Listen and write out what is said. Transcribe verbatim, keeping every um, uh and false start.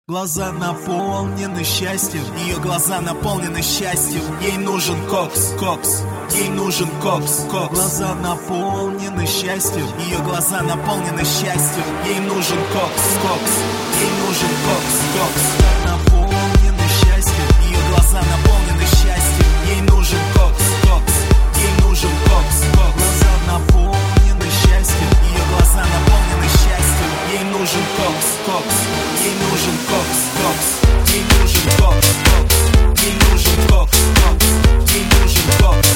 Глаза наполнены счастьем, ее глаза наполнены счастьем. Ей нужен кокс, кокс, ей нужен кокс, кокс. Глаза наполнены счастьем, ее глаза наполнены счастьем. Ей нужен кокс, кокс, ей нужен кокс, кокс. Наполнены счастьем, ее глаза наполнены счастьем. Ей нужен кокс, кокс, ей нужен кокс, кокс. Глаза наполнены счастьем, ее глаза наполнены счастьем. Ей нужен кокс, кокс, ей нужен кокс, кокс. Ей нужен кокс, кокс, ей нужен кокс, кокс, ей нужен кокс.